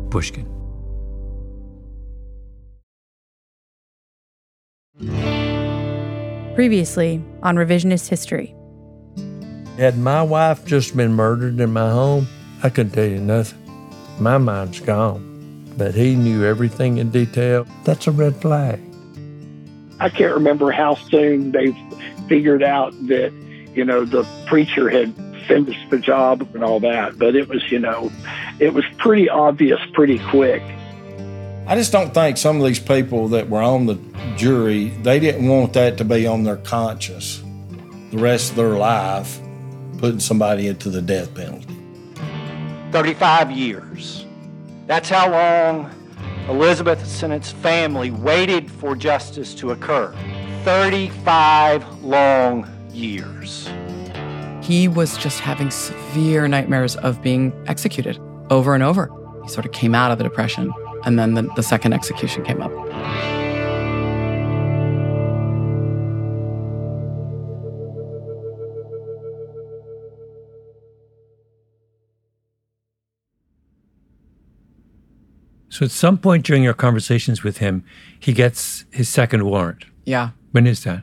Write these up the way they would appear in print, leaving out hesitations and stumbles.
Pushkin. Previously on Revisionist History. Had my wife just been murdered in my home, I couldn't tell you nothing. My mind's gone. But he knew everything in detail. That's a red flag. I can't remember how soon they figured out that, the preacher had finished the job and all that. But it was, it was pretty obvious pretty quick. I just don't think some of these people that were on the jury, they didn't want that to be on their conscience the rest of their life, putting somebody into the death penalty. 35 years. That's how long Elizabeth Sennett's family waited for justice to occur. 35 long years. He was just having severe nightmares of being executed over and over. He sort of came out of the depression, and then the second execution came up. So at some point during your conversations with him, he gets his second warrant. Yeah. When is that?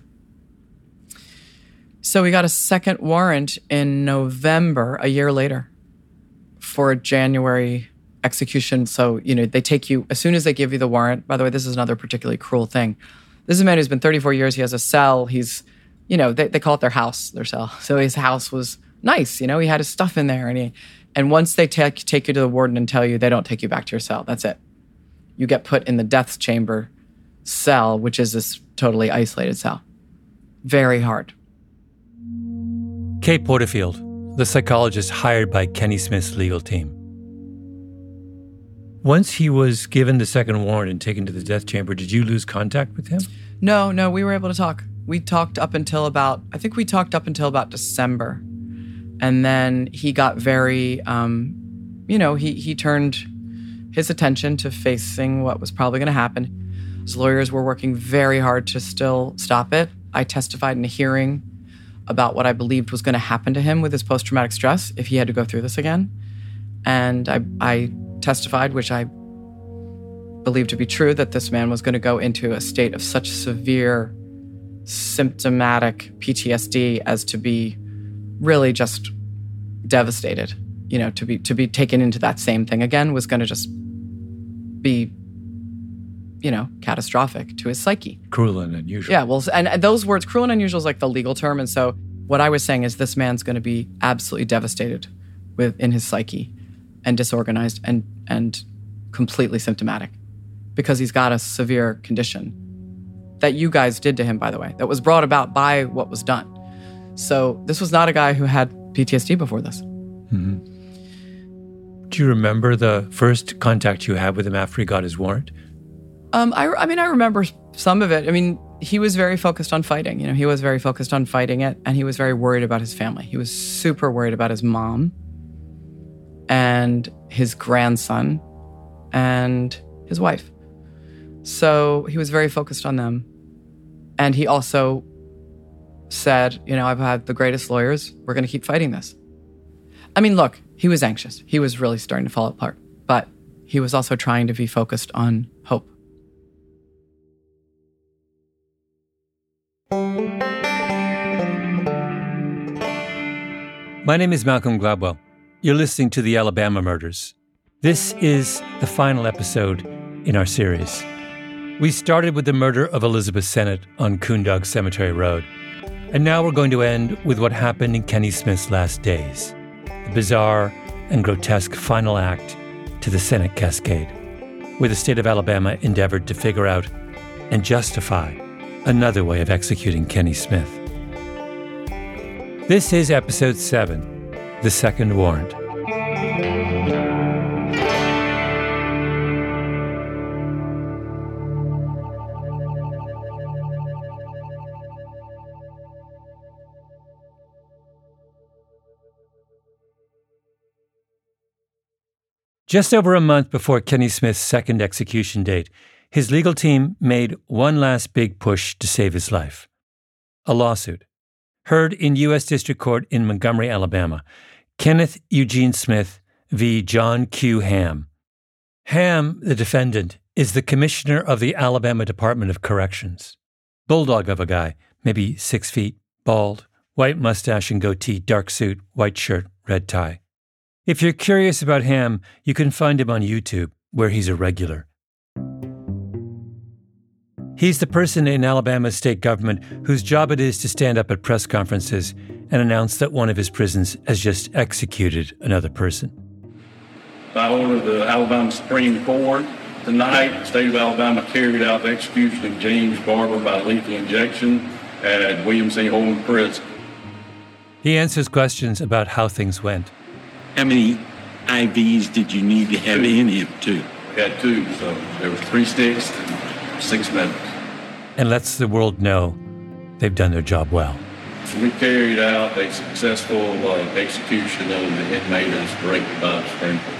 So we got a second warrant in November, a year later, for a January execution. So, they take you, as soon as they give you the warrant, by the way, this is another particularly cruel thing. This is a man who's been 34 years. He has a cell. He's, they call it their house, their cell. So his house was nice. He had his stuff in there. And once they take you to the warden and tell you, they don't take you back to your cell. That's it. You get put in the death chamber cell, which is this totally isolated cell. Very hard. Kay Porterfield, the psychologist hired by Kenny Smith's legal team. Once he was given the second warrant and taken to the death chamber, did you lose contact with him? No, we were able to talk. We talked up until about December. And then he got very, he turned his attention to facing what was probably going to happen. His lawyers were working very hard to still stop it. I testified in a hearing about what I believed was going to happen to him with his post-traumatic stress if he had to go through this again. And I testified, which I believed to be true, that this man was going to go into a state of such severe symptomatic PTSD as to be really just devastated. To be taken into that same thing again was going to just be, catastrophic to his psyche. Cruel and unusual. Yeah, well, and those words, cruel and unusual, is like the legal term. And so what I was saying is this man's going to be absolutely devastated in his psyche and disorganized and completely symptomatic because he's got a severe condition that you guys did to him, by the way, that was brought about by what was done. So this was not a guy who had PTSD before this. Mm-hmm. Do you remember the first contact you had with him after he got his warrant? I remember some of it. He was very focused on fighting. He was very focused on fighting it, and he was very worried about his family. He was super worried about his mom and his grandson and his wife. So he was very focused on them. And he also said, I've had the greatest lawyers. We're going to keep fighting this. Look, he was anxious. He was really starting to fall apart. But he was also trying to be focused on hope. My name is Malcolm Gladwell. You're listening to The Alabama Murders. This is the final episode in our series. We started with the murder of Elizabeth Sennett on Coondog Cemetery Road. And now we're going to end with what happened in Kenny Smith's last days. The bizarre and grotesque final act to the Sennett Cascade, where the state of Alabama endeavored to figure out and justify another way of executing Kenny Smith. This is Episode 7, The Second Warrant. Just over a month before Kenny Smith's second execution date, his legal team made one last big push to save his life. A lawsuit. Heard in U.S. District Court in Montgomery, Alabama. Kenneth Eugene Smith v. John Q. Hamm. Ham, the defendant, is the commissioner of the Alabama Department of Corrections. Bulldog of a guy, maybe 6 feet, bald, white mustache and goatee, dark suit, white shirt, red tie. If you're curious about Ham, you can find him on YouTube, where he's a regular. He's the person in Alabama's state government whose job it is to stand up at press conferences and announce that one of his prisons has just executed another person. By order of the Alabama Supreme Court, tonight, the state of Alabama carried out the execution of James Barber by lethal injection at William C. Holman Prison. He answers questions about how things went. How many IVs did you need to have in him, too? We had 2, so there were 3 sticks and 6 minutes. And lets the world know they've done their job well. So we carried out a successful execution of the inmate as directed by the Supreme Court.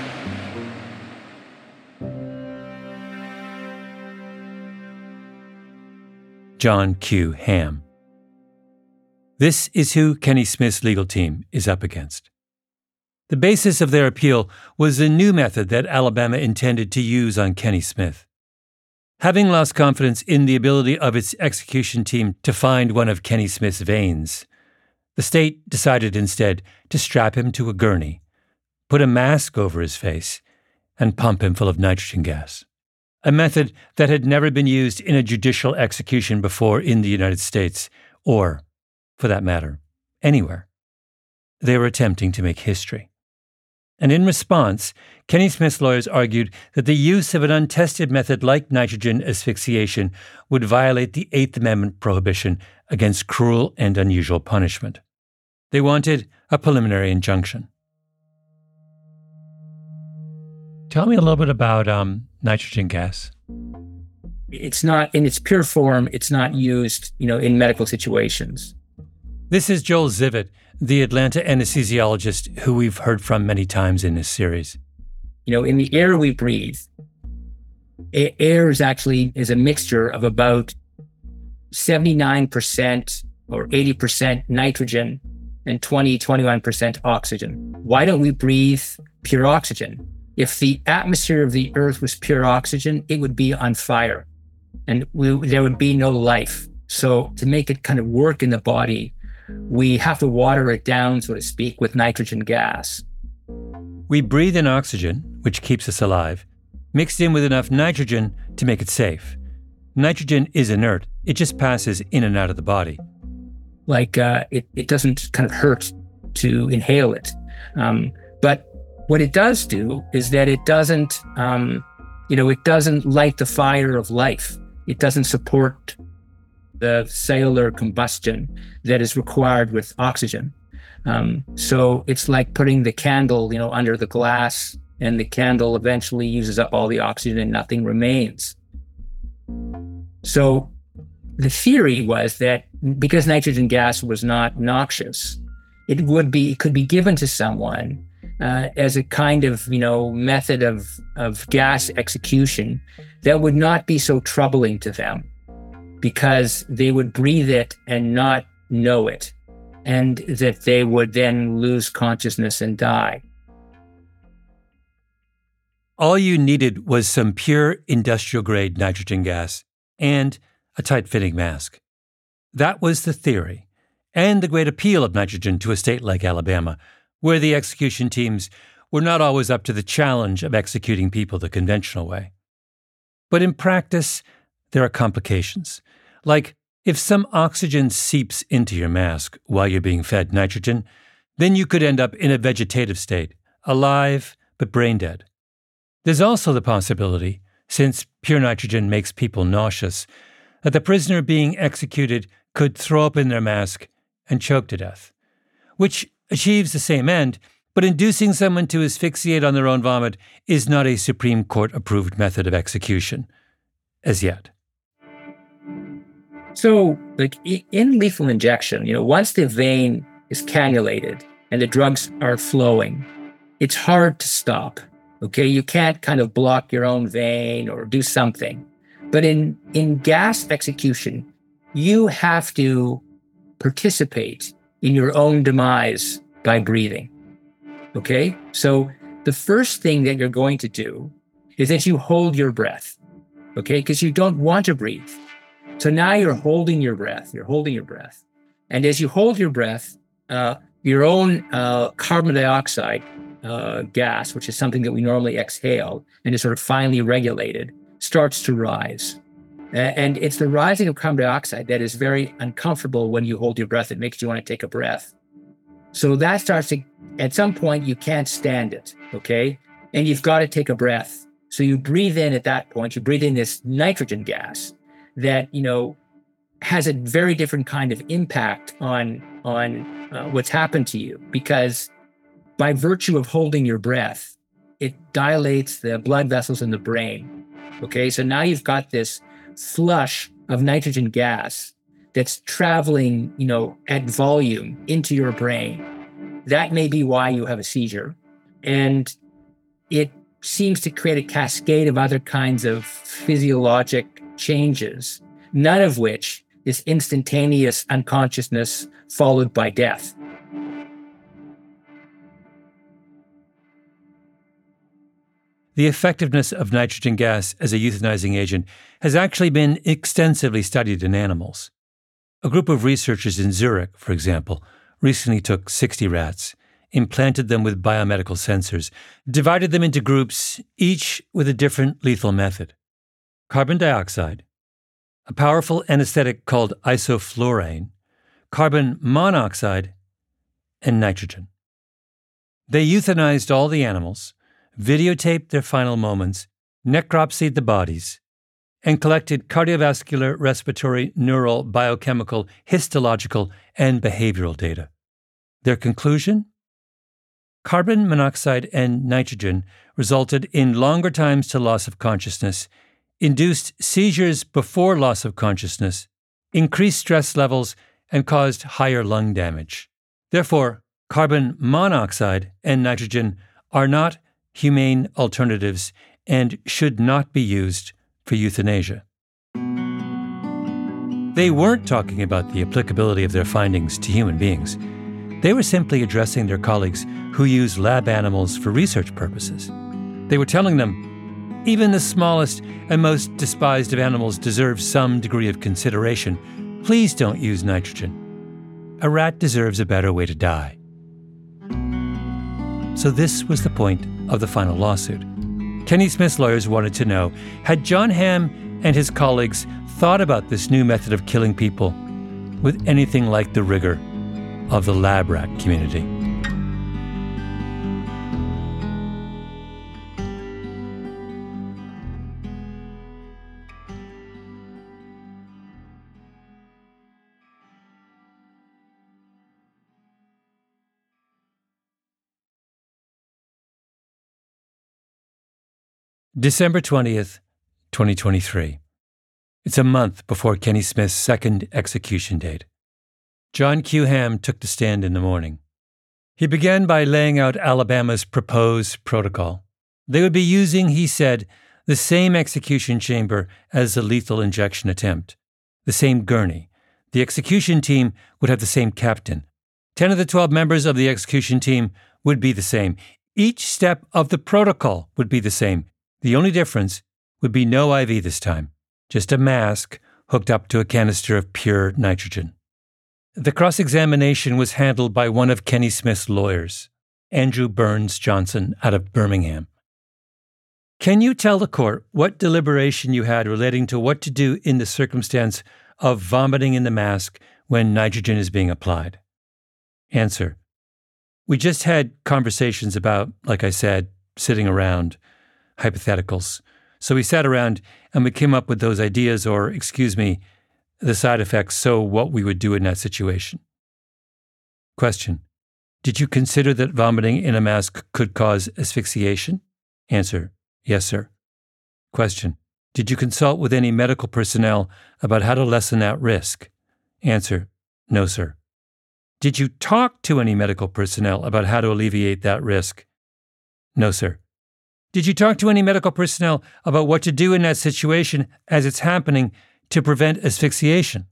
John Q. Ham. This is who Kenny Smith's legal team is up against. The basis of their appeal was a new method that Alabama intended to use on Kenny Smith. Having lost confidence in the ability of its execution team to find one of Kenny Smith's veins, the state decided instead to strap him to a gurney, put a mask over his face, and pump him full of nitrogen gas. A method that had never been used in a judicial execution before in the United States, or, for that matter, anywhere. They were attempting to make history. And in response, Kenny Smith's lawyers argued that the use of an untested method like nitrogen asphyxiation would violate the Eighth Amendment prohibition against cruel and unusual punishment. They wanted a preliminary injunction. Tell me a little bit about nitrogen gas. It's not, in its pure form, it's not used, in medical situations. This is Joel Zivit, the Atlanta anesthesiologist who we've heard from many times in this series. In the air we breathe, air is a mixture of about 79% or 80% nitrogen and 21% oxygen. Why don't we breathe pure oxygen? If the atmosphere of the earth was pure oxygen, it would be on fire and there would be no life. So to make it kind of work in the body, we have to water it down, so to speak, with nitrogen gas. We breathe in oxygen, which keeps us alive, mixed in with enough nitrogen to make it safe. Nitrogen is inert. It just passes in and out of the body. It doesn't kind of hurt to inhale it. But what it does do is that it doesn't light the fire of life. It doesn't support the cellular combustion that is required with oxygen. So it's like putting the candle, under the glass, and the candle eventually uses up all the oxygen and nothing remains. So the theory was that because nitrogen gas was not noxious, it could be given to someone as a kind of, method of gas execution that would not be so troubling to them, because they would breathe it and not know it, and that they would then lose consciousness and die. All you needed was some pure industrial-grade nitrogen gas and a tight-fitting mask. That was the theory, and the great appeal of nitrogen to a state like Alabama, where the execution teams were not always up to the challenge of executing people the conventional way. But in practice, there are complications. Like, if some oxygen seeps into your mask while you're being fed nitrogen, then you could end up in a vegetative state, alive but brain dead. There's also the possibility, since pure nitrogen makes people nauseous, that the prisoner being executed could throw up in their mask and choke to death, which achieves the same end, but inducing someone to asphyxiate on their own vomit is not a Supreme Court-approved method of execution, as yet. So, in lethal injection, once the vein is cannulated and the drugs are flowing, it's hard to stop, okay? You can't kind of block your own vein or do something. But in gas execution, you have to participate in your own demise by breathing, okay? So the first thing that you're going to do is that you hold your breath, okay? Because you don't want to breathe. So now you're holding your breath. You're holding your breath. And as you hold your breath, your own carbon dioxide gas, which is something that we normally exhale and is sort of finely regulated, starts to rise. And it's the rising of carbon dioxide that is very uncomfortable when you hold your breath. It makes you want to take a breath. So that starts to, at some point, you can't stand it, okay? And you've got to take a breath. So you breathe in at that point, you breathe in this nitrogen gas that, has a very different kind of impact on what's happened to you, because by virtue of holding your breath, it dilates the blood vessels in the brain, okay? So now you've got this flush of nitrogen gas that's traveling, at volume into your brain. That may be why you have a seizure. And it seems to create a cascade of other kinds of physiologic changes, none of which is instantaneous unconsciousness followed by death. The effectiveness of nitrogen gas as a euthanizing agent has actually been extensively studied in animals. A group of researchers in Zurich, for example, recently took 60 rats, implanted them with biomedical sensors, divided them into groups, each with a different lethal method: carbon dioxide, a powerful anesthetic called isoflurane, carbon monoxide, and nitrogen. They euthanized all the animals, videotaped their final moments, necropsied the bodies, and collected cardiovascular, respiratory, neural, biochemical, histological, and behavioral data. Their conclusion? Carbon monoxide and nitrogen resulted in longer times to loss of consciousness, induced seizures before loss of consciousness, increased stress levels, and caused higher lung damage. Therefore, carbon monoxide and nitrogen are not humane alternatives and should not be used for euthanasia. They weren't talking about the applicability of their findings to human beings. They were simply addressing their colleagues who use lab animals for research purposes. They were telling them, even the smallest and most despised of animals deserve some degree of consideration. Please don't use nitrogen. A rat deserves a better way to die. So this was the point of the final lawsuit. Kenny Smith's lawyers wanted to know, had John Hamm and his colleagues thought about this new method of killing people with anything like the rigor of the lab rat community? December 20th, 2023. It's a month before Kenny Smith's second execution date. John Q. Hamm took the stand in the morning. He began by laying out Alabama's proposed protocol. They would be using, he said, the same execution chamber as the lethal injection attempt, the same gurney. The execution team would have the same captain. 10 of the 12 members of the execution team would be the same. Each step of the protocol would be the same. The only difference would be no IV this time, just a mask hooked up to a canister of pure nitrogen. The cross-examination was handled by one of Kenny Smith's lawyers, Andrew Burns Johnson, out of Birmingham. Can you tell the court what deliberation you had relating to what to do in the circumstance of vomiting in the mask when nitrogen is being applied? Answer: we just had conversations about, like I said, sitting around, hypotheticals. So we sat around and we came up with those ideas, or, the side effects, so what we would do in that situation. Question: did you consider that vomiting in a mask could cause asphyxiation? Answer: yes, sir. Question: did you consult with any medical personnel about how to lessen that risk? Answer: no, sir. Did you talk to any medical personnel about how to alleviate that risk? No, sir. Did you talk to any medical personnel about what to do in that situation as it's happening to prevent asphyxiation?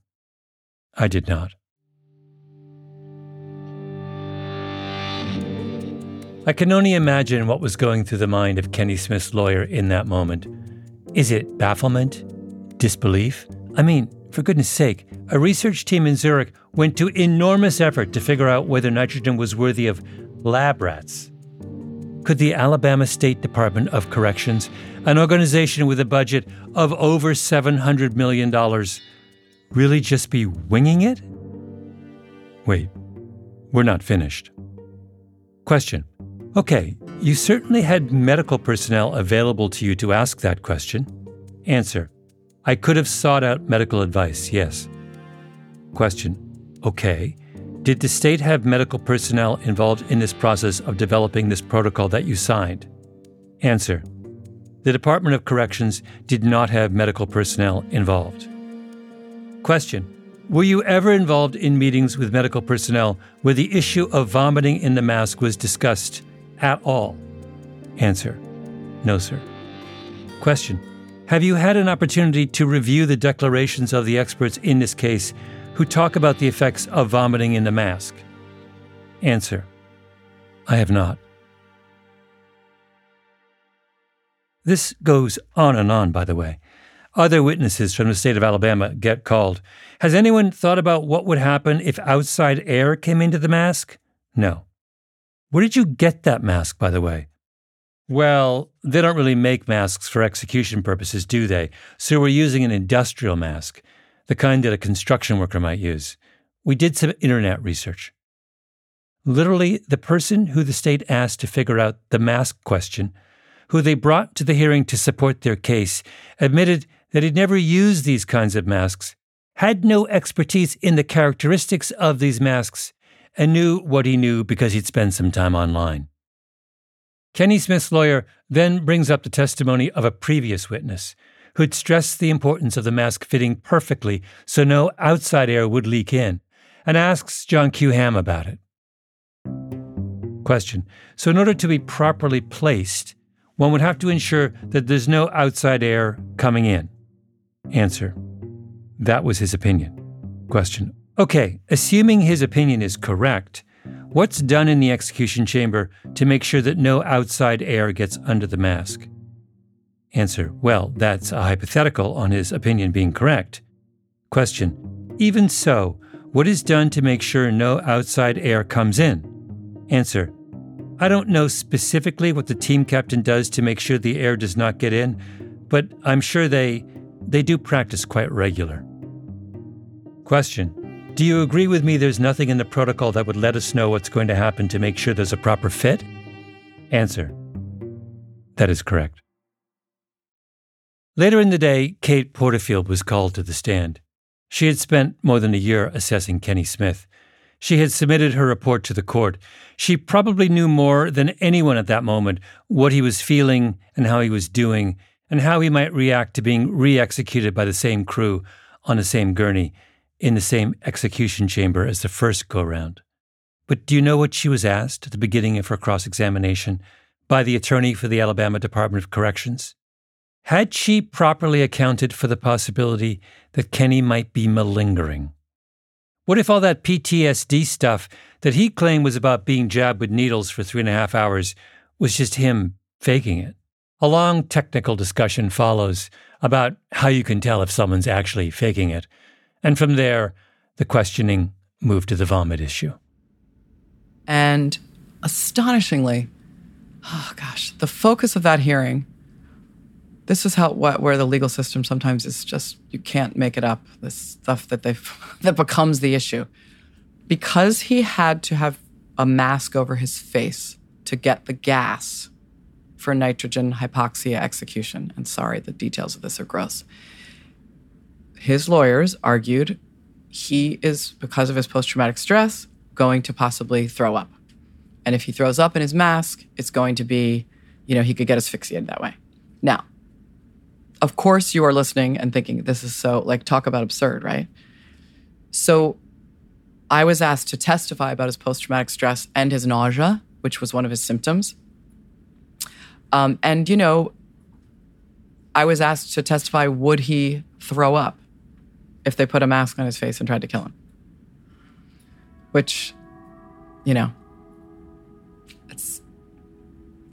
I did not. I can only imagine what was going through the mind of Kenny Smith's lawyer in that moment. Is it bafflement? Disbelief? I mean, for goodness sake, a research team in Zurich went to enormous effort to figure out whether nitrogen was worthy of lab rats. Could the Alabama State Department of Corrections, an organization with a budget of over $700 million, really just be winging it? Wait, we're not finished. Question. Okay, you certainly had medical personnel available to you to ask that question. Answer. I could have sought out medical advice, yes. Question. Okay. Did the state have medical personnel involved in this process of developing this protocol that you signed? Answer. The Department of Corrections did not have medical personnel involved. Question. Were you ever involved in meetings with medical personnel where the issue of vomiting in the mask was discussed at all? Answer. No, sir. Question. Have you had an opportunity to review the declarations of the experts in this case who talk about the effects of vomiting in the mask? Answer. I have not. This goes on and on, by the way. Other witnesses from the state of Alabama get called. Has anyone thought about what would happen if outside air came into the mask? No. Where did you get that mask, by the way? Well, they don't really make masks for execution purposes, do they? So we're using an industrial mask, the kind that a construction worker might use. We did some internet research. Literally, the person who the state asked to figure out the mask question, who they brought to the hearing to support their case, admitted that he'd never used these kinds of masks, had no expertise in the characteristics of these masks, and knew what he knew because he'd spent some time online. Kenny Smith's lawyer then brings up the testimony of a previous witness who'd stressed the importance of the mask fitting perfectly so no outside air would leak in, and asks John Q. Ham about it. Question. So in order to be properly placed, one would have to ensure that there's no outside air coming in. Answer. That was his opinion. Question. Okay, assuming his opinion is correct, what's done in the execution chamber to make sure that no outside air gets under the mask? Answer. Well, that's a hypothetical on his opinion being correct. Question. Even so, what is done to make sure no outside air comes in? Answer. I don't know specifically what the team captain does to make sure the air does not get in, but I'm sure they do practice quite regular. Question. Do you agree with me there's nothing in the protocol that would let us know what's going to happen to make sure there's a proper fit? Answer. That is correct. Later in the day, Kate Porterfield was called to the stand. She had spent more than a year assessing Kenny Smith. She had submitted her report to the court. She probably knew more than anyone at that moment what he was feeling and how he was doing and how he might react to being re-executed by the same crew on the same gurney in the same execution chamber as the first go-round. But do you know what she was asked at the beginning of her cross-examination by the attorney for the Alabama Department of Corrections? Had she properly accounted for the possibility that Kenny might be malingering? What if all that PTSD stuff that he claimed was about being jabbed with needles for 3.5 hours was just him faking it? A long technical discussion follows about how you can tell if someone's actually faking it. And from there, the questioning moved to the vomit issue. And astonishingly, the focus of that hearing, this is where the legal system sometimes is just, you can't make it up, this stuff that becomes the issue. Because he had to have a mask over his face to get the gas for nitrogen hypoxia execution, and sorry, the details of this are gross. His lawyers argued he is, because of his post-traumatic stress, going to possibly throw up. And if he throws up in his mask, it's going to be, he could get asphyxiated that way. Now, of course you are listening and thinking, this is so, talk about absurd, right? So I was asked to testify about his post-traumatic stress and his nausea, which was one of his symptoms. I was asked to testify, would he throw up if they put a mask on his face and tried to kill him? Which,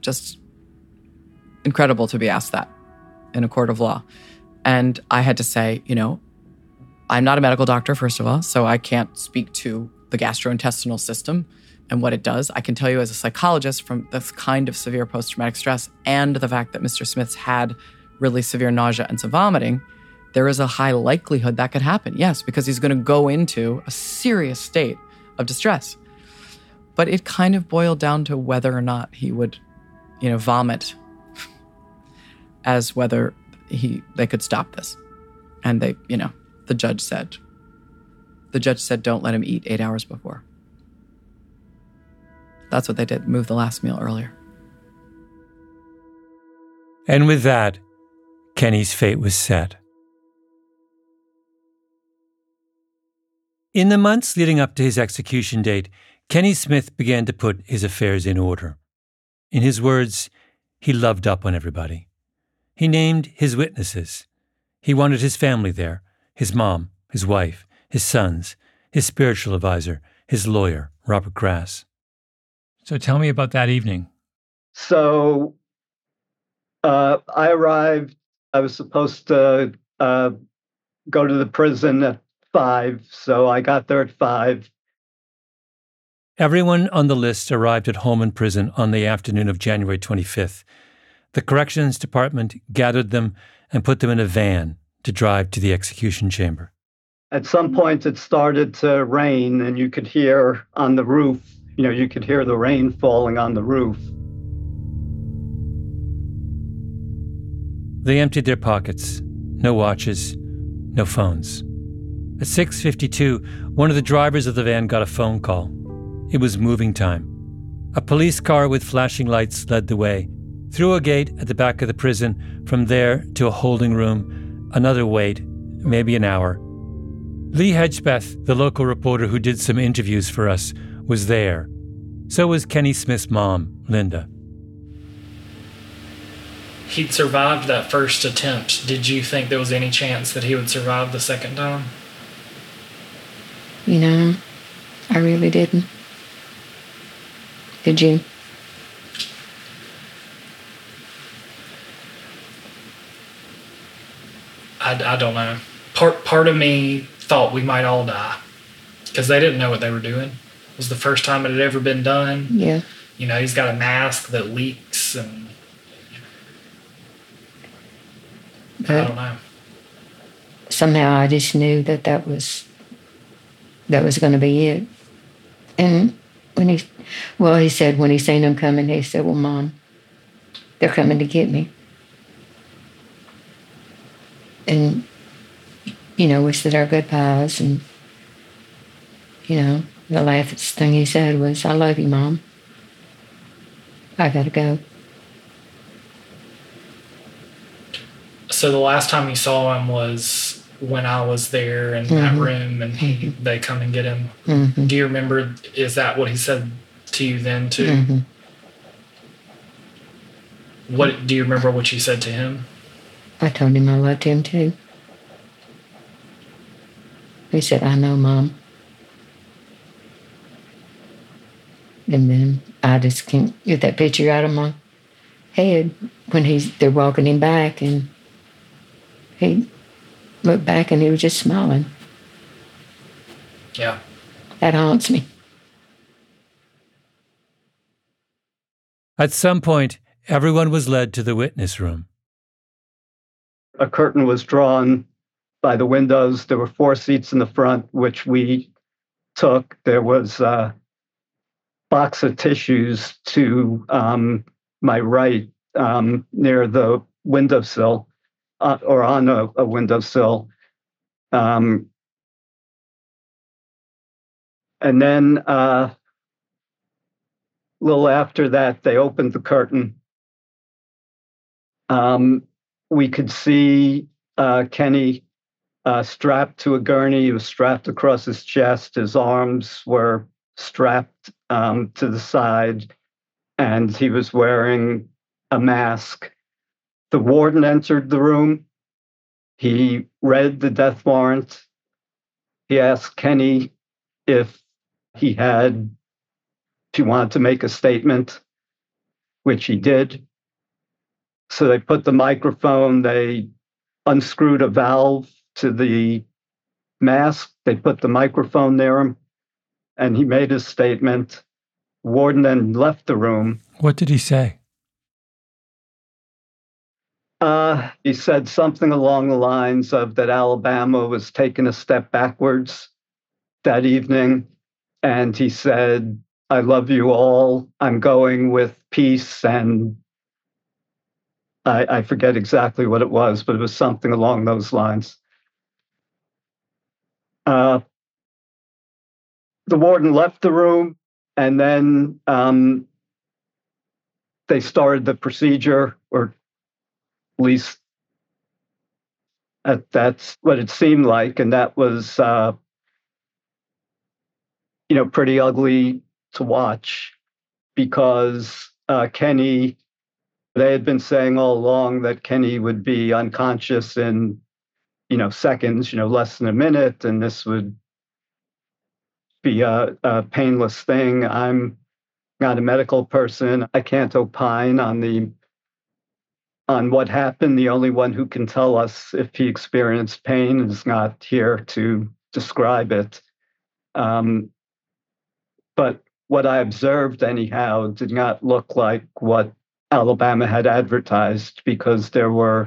just incredible to be asked that in a court of law. And I had to say, I'm not a medical doctor, first of all, so I can't speak to the gastrointestinal system and what it does. I can tell you as a psychologist from this kind of severe post-traumatic stress and the fact that Mr. Smith's had really severe nausea and some vomiting, there is a high likelihood that could happen. Yes, because he's going to go into a serious state of distress. But it kind of boiled down to whether or not he would, vomit as whether they could stop this. And the judge said, don't let him eat 8 hours before. That's what they did, move the last meal earlier. And with that, Kenny's fate was set. In the months leading up to his execution date, Kenny Smith began to put his affairs in order. In his words, he loved up on everybody. He named his witnesses. He wanted his family there, his mom, his wife, his sons, his spiritual advisor, his lawyer, Robert Grass. So tell me about that evening. So I arrived. I was supposed to go to the prison at 5, so I got there at 5. Everyone on the list arrived at Holman Prison on the afternoon of January 25th. The Corrections Department gathered them and put them in a van to drive to the execution chamber. At some point, it started to rain, and you could hear on the roof, you could hear the rain falling on the roof. They emptied their pockets. No watches, no phones. At 6:52, one of the drivers of the van got a phone call. It was moving time. A police car with flashing lights led the way. Through a gate at the back of the prison, from there to a holding room, another wait, maybe an hour. Lee Hedgepeth, the local reporter who did some interviews for us, was there. So was Kenny Smith's mom, Linda. He'd survived that first attempt. Did you think there was any chance that he would survive the second time? I really didn't. Did you? I don't know. Part of me thought we might all die because they didn't know what they were doing. It was the first time it had ever been done. Yeah. He's got a mask that leaks and I don't know. Somehow I just knew that was going to be it. And he said when he seen them coming, he said, "Well, Mom, they're coming to get me." And, we said our goodbyes, and, the last thing he said was, "I love you, Mom. I gotta go." So the last time you saw him was when I was there in that room and they come and get him. Mm-hmm. Do you remember, is that what he said to you then too? Mm-hmm. What do you remember what you said to him? I told him I loved him too. He said, "I know, Mom." And then I just can't get that picture out of my head when they're walking him back, and he looked back and he was just smiling. Yeah. That haunts me. At some point, everyone was led to the witness room. A curtain was drawn by the windows. There were 4 seats in the front, which we took. There was a box of tissues to my right near the windowsill, or on a windowsill. And then a little after that, they opened the curtain. We could see Kenny strapped to a gurney. He was strapped across his chest. His arms were strapped to the side, and he was wearing a mask. The warden entered the room. He read the death warrant. He asked Kenny if he wanted to make a statement. which he did. So they put the microphone, they unscrewed a valve to the mask, they put the microphone near him, and he made his statement. Warden then left the room. What did he say? He said something along the lines of that Alabama was taking a step backwards that evening. And he said, "I love you all. I'm going with peace." And I forget exactly what it was, but it was something along those lines. The warden left the room, and then they started the procedure, or at least that's what it seemed like. And that was, pretty ugly to watch, because Kenny, they had been saying all along that Kenny would be unconscious in, seconds, less than a minute, and this would be a painless thing. I'm not a medical person. I can't opine on what happened. The only one who can tell us if he experienced pain is not here to describe it. But what I observed, anyhow, did not look like what Alabama had advertised, because there were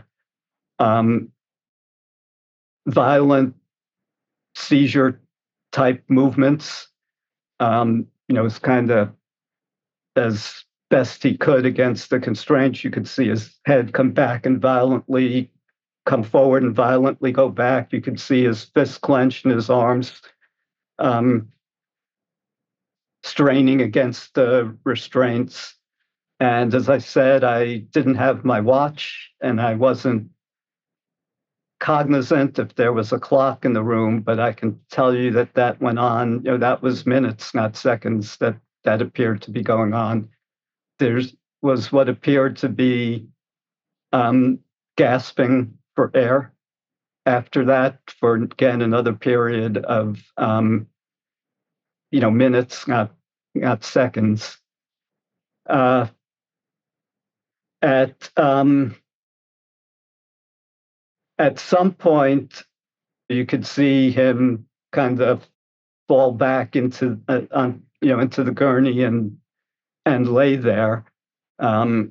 violent seizure-type movements. It's kind of as best he could against the constraints. You could see his head come back and violently come forward and violently go back. You could see his fists clenched and his arms straining against the restraints. And as I said, I didn't have my watch, and I wasn't cognizant if there was a clock in the room, but I can tell you that went on. That was minutes, not seconds, that appeared to be going on. There was what appeared to be gasping for air after that, for, again, another period of minutes, not seconds. At some point, you could see him kind of fall back into the gurney and lay there. Then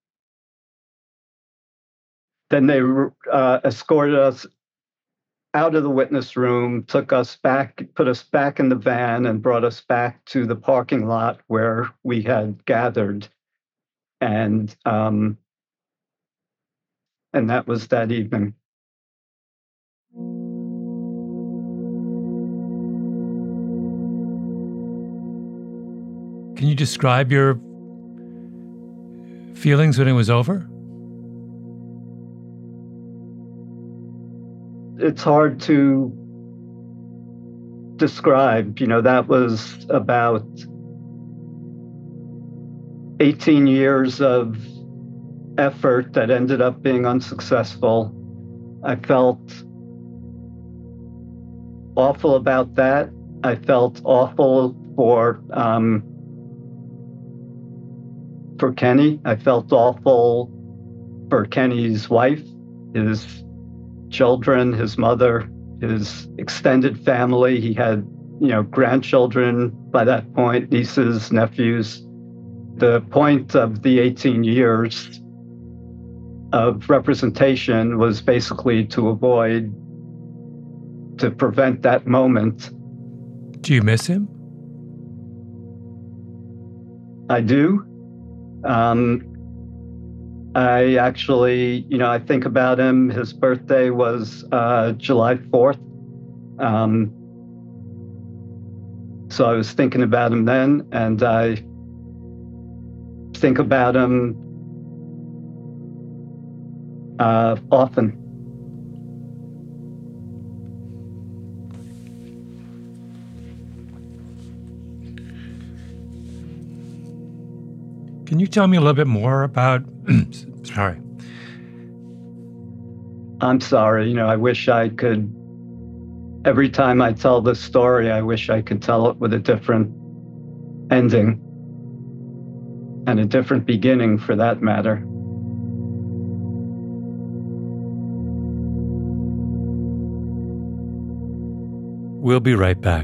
they escorted us out of the witness room, took us back, put us back in the van, and brought us back to the parking lot where we had gathered. And that was that evening. Can you describe your feelings when it was over? It's hard to describe. That was about 18 years of effort that ended up being unsuccessful. I felt awful about that. I felt awful for Kenny. I felt awful for Kenny's wife, his children, his mother, his extended family. He had, grandchildren by that point, nieces, nephews. The point of the 18 years of representation was basically to prevent that moment. Do you miss him? I do. I actually, I think about him. His birthday was July 4th. So I was thinking about him then, and I think about him often. Can you tell me a little bit more about, sorry. I'm sorry, I wish I could, every time I tell this story, I wish I could tell it with a different ending. and a different beginning for that matter. We'll be right back.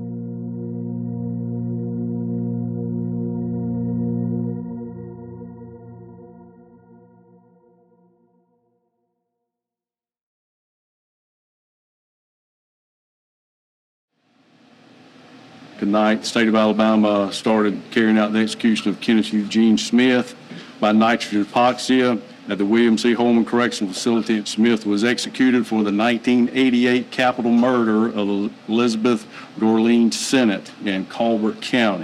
Tonight, the state of Alabama started carrying out the execution of Kenneth Eugene Smith by nitrogen hypoxia at the William C. Holman Correctional Facility. Smith was executed for the 1988 capital murder of Elizabeth Dorleen Sennett in Colbert County.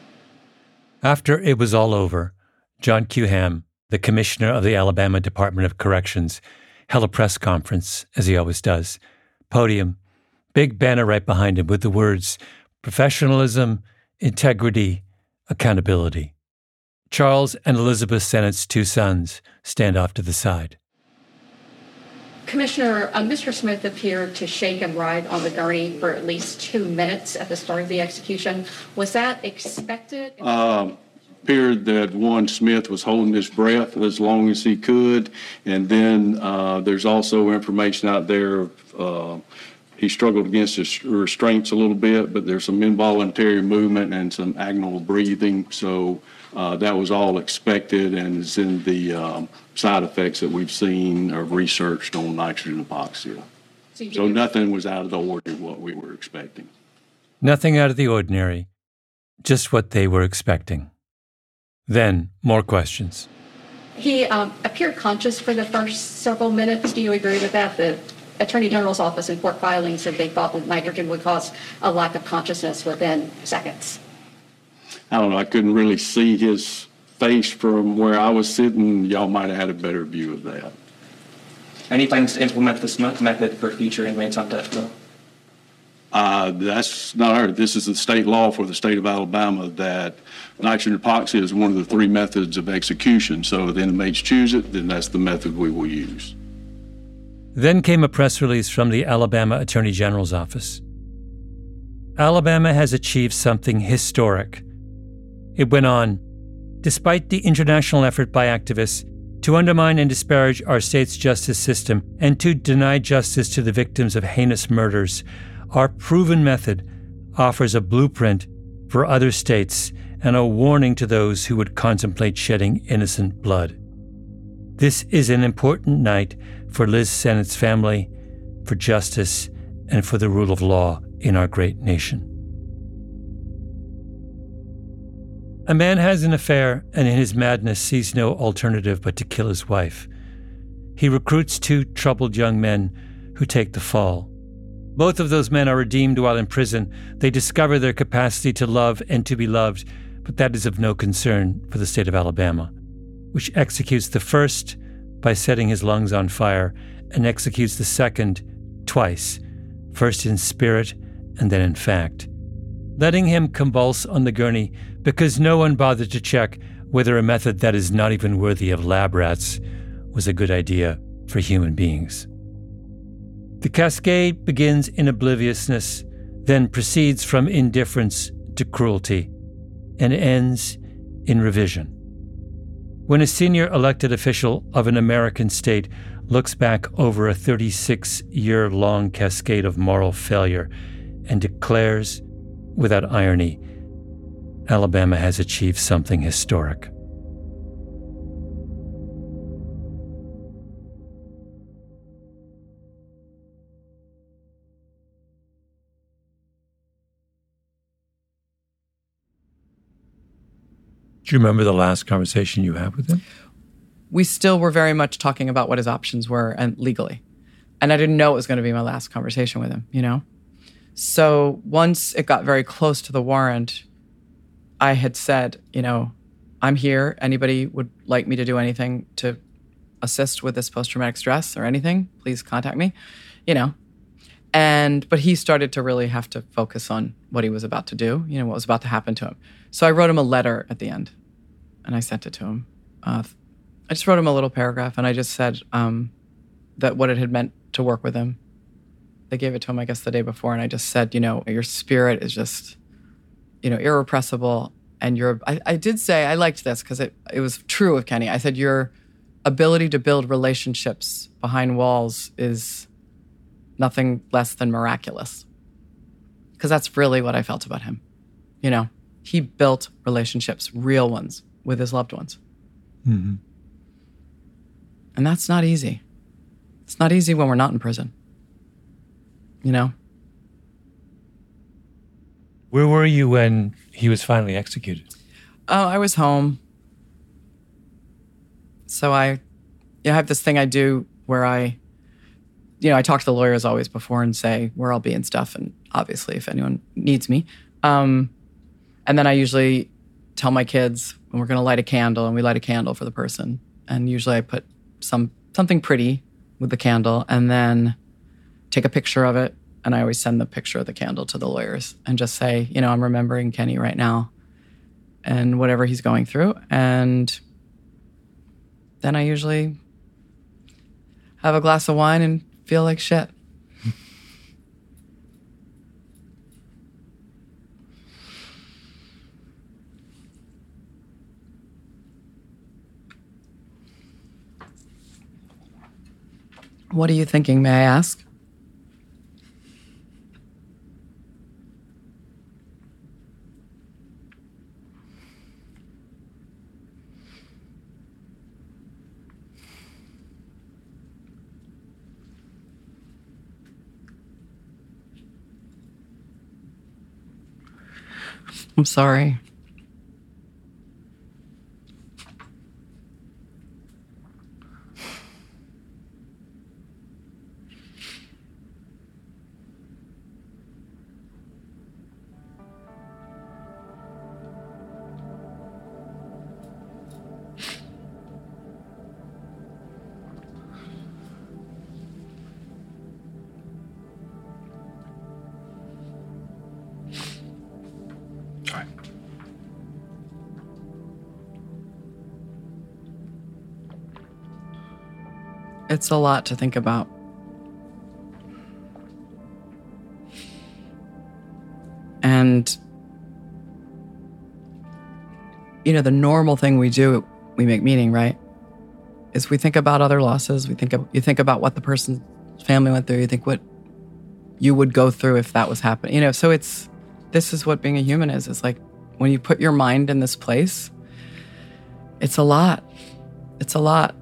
After it was all over, John Q. Hamm, the commissioner of the Alabama Department of Corrections, held a press conference, as he always does. Podium, big banner right behind him with the words, professionalism, integrity, accountability. Charles and Elizabeth Sennett's two sons stand off to the side. Commissioner, Mr. Smith appeared to shake and ride on the gurney for at least 2 minutes at the start of the execution. Was that expected? Appeared that one Smith was holding his breath as long as he could, and then there's also information out there he struggled against his restraints a little bit, but there's some involuntary movement and some agonal breathing. So that was all expected and is in the side effects that we've seen or researched on nitrogen hypoxia. So nothing was out of the ordinary what we were expecting. Nothing out of the ordinary, just what they were expecting. Then, more questions. He appeared conscious for the first several minutes. Do you agree with that? The Attorney General's office in court filings said they thought that nitrogen would cause a lack of consciousness within seconds. I don't know. I couldn't really see his face from where I was sitting. Y'all might have had a better view of that. Any plans to implement this method for future inmates on death row? That's not our. This is the state law for the state of Alabama that nitrogen hypoxia is one of the 3 methods of execution. So if the inmates choose it, then that's the method we will use. Then came a press release from the Alabama Attorney General's office. Alabama has achieved something historic. It went on, despite the international effort by activists to undermine and disparage our state's justice system and to deny justice to the victims of heinous murders, our proven method offers a blueprint for other states and a warning to those who would contemplate shedding innocent blood. This is an important night for Liz Sennett's family, for justice, and for the rule of law in our great nation. A man has an affair and in his madness sees no alternative but to kill his wife. He recruits 2 troubled young men who take the fall. Both of those men are redeemed while in prison. They discover their capacity to love and to be loved, but that is of no concern for the state of Alabama, which executes the first by setting his lungs on fire and executes the second twice, first in spirit and then in fact, letting him convulse on the gurney because no one bothered to check whether a method that is not even worthy of lab rats was a good idea for human beings. The cascade begins in obliviousness, then proceeds from indifference to cruelty, and ends in revision. When a senior elected official of an American state looks back over a 36-year-long cascade of moral failure and declares, without irony, Alabama has achieved something historic. Do you remember the last conversation you had with him? We still were very much talking about what his options were and legally. And I didn't know it was going to be my last conversation with him, you know? So once it got very close to the warrant, I had said, you know, I'm here. Anybody would like me to do anything to assist with this post-traumatic stress or anything, please contact me, you know? But he started to really have to focus on what he was about to do, you know, what was about to happen to him. So I wrote him a letter at the end, and I sent it to him. I just wrote him a little paragraph, and I just said that what it had meant to work with him. They gave it to him, I guess, the day before, and I just said, you know, your spirit is just, you know, irrepressible, And I did say, I liked this because it was true of Kenny. I said, your ability to build relationships behind walls is nothing less than miraculous. Because that's really what I felt about him. You know, he built relationships, real ones, with his loved ones. Mm-hmm. And that's not easy. It's not easy when we're not in prison. You know? Where were you when he was finally executed? Oh, I was home. So I have this thing I do where I talk to the lawyers always before and say where I'll be and stuff, and obviously if anyone needs me. And then I usually tell my kids when we're going to light a candle, and we light a candle for the person. And usually I put something pretty with the candle and then take a picture of it. And I always send the picture of the candle to the lawyers and just say, I'm remembering Kenny right now and whatever he's going through. And then I usually have a glass of wine and feel like shit. What are you thinking, may I ask? I'm sorry. It's a lot to think about. And, the normal thing we do, we make meaning, right? Is we think about other losses. You think about what the person's family went through. You think what you would go through if that was happening. So this is what being a human is. It's like when you put your mind in this place, it's a lot. It's a lot.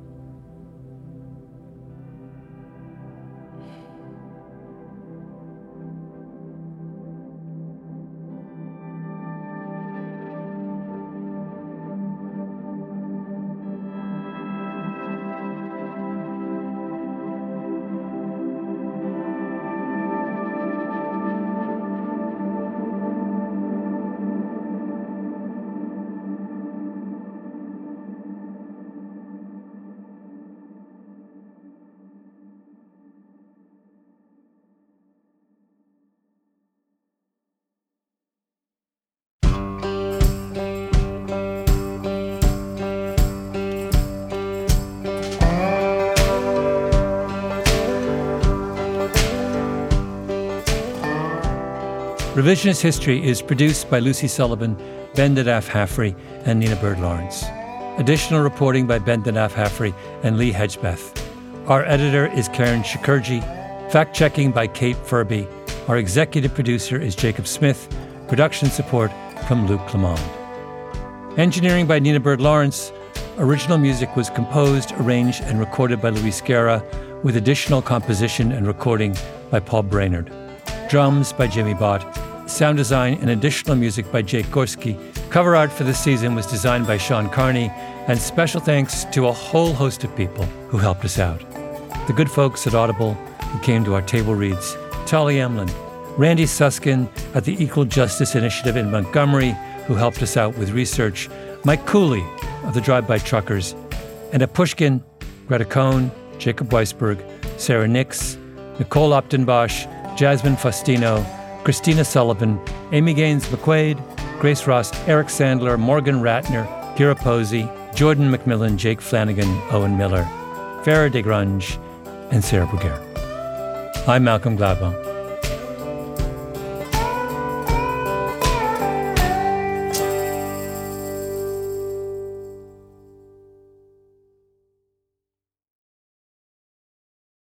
Revisionist History is produced by Lucy Sullivan, Bendidaaf Haffrey, and Nina Bird Lawrence. Additional reporting by Bendidaaf Haffrey and Lee Hedgebeth. Our editor is Karen Shakurji. Fact-checking by Kate Furby. Our executive producer is Jacob Smith. Production support from Luc Clement. Engineering by Nina Bird Lawrence. Original music was composed, arranged, and recorded by Luis Guerra, with additional composition and recording by Paul Brainerd. Drums by Jimmy Bott. Sound design and additional music by Jake Gorski. Cover art for this season was designed by Sean Carney, and special thanks to a whole host of people who helped us out. The good folks at Audible who came to our table reads, Tolly Emlin, Randy Suskin at the Equal Justice Initiative in Montgomery, who helped us out with research, Mike Cooley of the Drive-By Truckers, and at Pushkin, Greta Cohn, Jacob Weisberg, Sarah Nix, Nicole Optenbosch, Jasmine Faustino, Christina Sullivan, Amy Gaines McQuaid, Grace Ross, Eric Sandler, Morgan Ratner, Kira Posey, Jordan McMillan, Jake Flanagan, Owen Miller, Farah DeGrange, and Sarah Bruguer. I'm Malcolm Gladwell.